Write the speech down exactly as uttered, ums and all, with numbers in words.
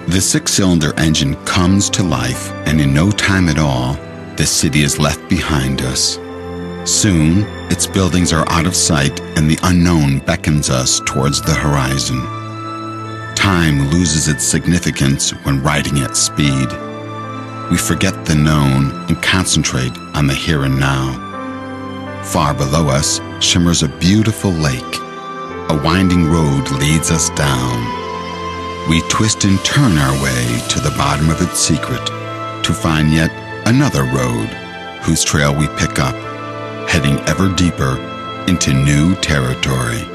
The six-cylinder engine comes to life, and in no time at all, the city is left behind us. Soon, its buildings are out of sight, and the unknown beckons us towards the horizon. Time loses its significance when riding at speed. We forget the known and concentrate on the here and now. Far below us shimmers a beautiful lake. A winding road leads us down. We twist and turn our way to the bottom of its secret to find yet another road whose trail we pick up, heading ever deeper into new territory.